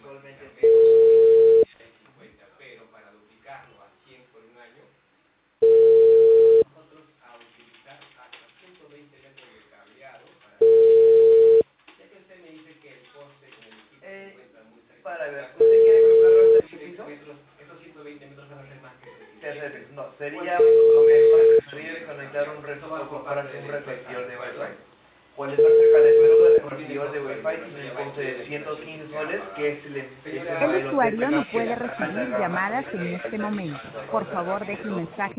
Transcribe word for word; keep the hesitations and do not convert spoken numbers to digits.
mensualmente. Pero para duplicarlo a cien por un año, nosotros a utilizar hasta ciento veinte metros de cableado para... Ya que usted me dice que el coste con el equipo se Eh, encuentra muy cerca. para ver, ¿usted quiere colocarlo hasta el piso? Esos ciento veinte metros van a ser más que Tercero, no, sería lo mejor sería conectar un resto por comprarse un repetidor de Wi-Fi. Puede estar cerca de luego del repetidor de Wi-Fi tiene un coste de ciento quince soles, que es el, es el El modelo usuario no T P Q, que puede es la alta recibir gama llamadas de en la este empresa momento. Digital Por Router favor, deje un Argentina. mensaje.